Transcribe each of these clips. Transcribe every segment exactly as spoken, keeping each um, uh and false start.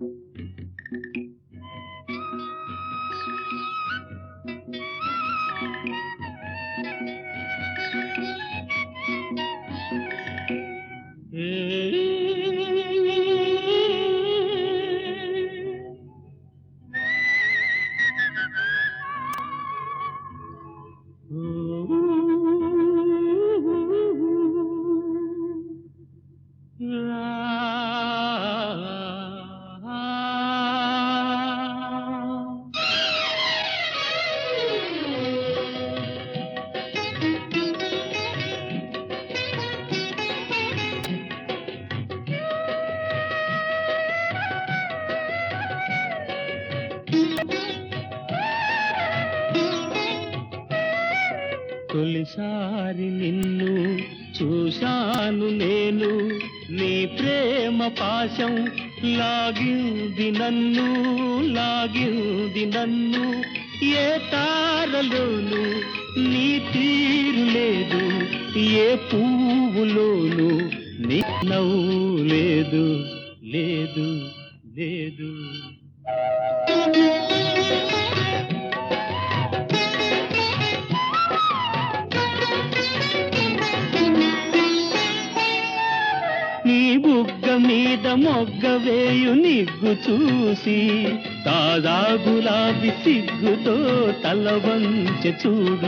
తొలిసారి నిన్ను చూశాను నేను, నీ ప్రేమ పాశం లాగింది నన్ను, లాగింది నన్ను. ఏ తారలోను నీ తీరు లేదు, ఏ పువ్వులోను నీ నవ్వు లేదు, లేదు లేదు. నీ బుగ్గ మీద మొగ్గ వేయు నిగ్గు చూసి, తాజా గులాబీ సిగ్గుతో తల వంచె చూడు.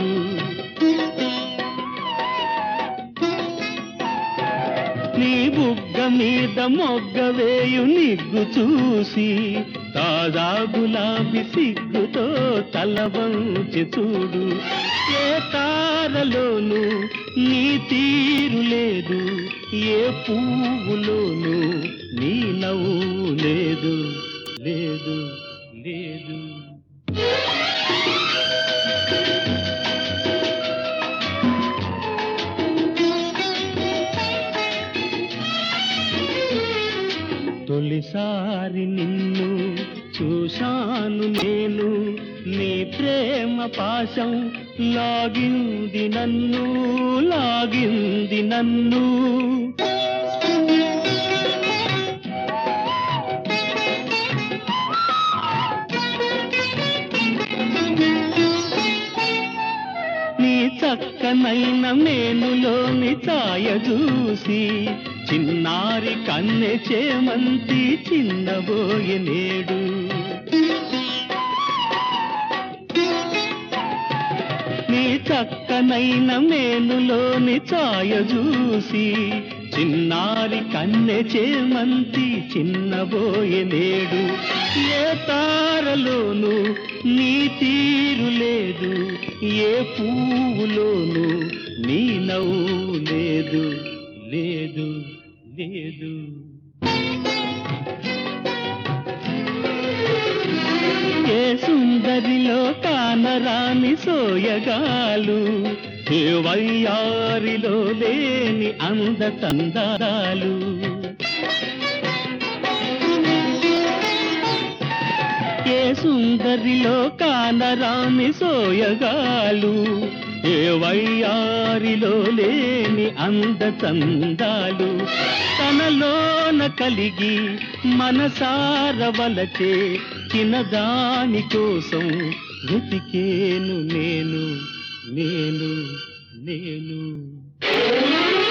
నీ బుగ్గ మీద మొగ్గ వేయు నిగ్గు చూసి, తాజా గులాబీ సిగ్గుతో తల వంచె చూడు. ఏ తారలోను నీ తీరు లేదు, ఏ పువ్వులోను నీ నవ్వు లేదు, లేదు లేదు. తొలిసారి నిన్ను చూశాను నేను, నీ ప్రేమ పాశం లాగింది నన్ను, లాగింది నన్ను. నీ చక్కనైన మేనులోని ఛాయ చూసి, చిన్నారి కన్నె చేమంతి చిన్నబోయె నేడు. నీ చక్కనైన మేనులోని ఛాయ చూసి, చిన్నారి కన్నె చేమంతి చిన్నబోయె నేడు. ఏ తారలోను నీ తీరు లేదు, ఏ పువ్వులోను నీ నవ్వు లేదు, లేదు లేదు. ఏ సుందరిలో కానరాని సోయగాలు, ఏ వయ్యారిలో లేని అందతందాలు. ఏ సుందరిలో కానరాని సోయగాలు, ఏ వయ్యారిలో లేని అందచందాలు. తనలోన కలిగి మనసార వలచే చిన్నదాని కోసం వెతికేను నేను, నేను నేను.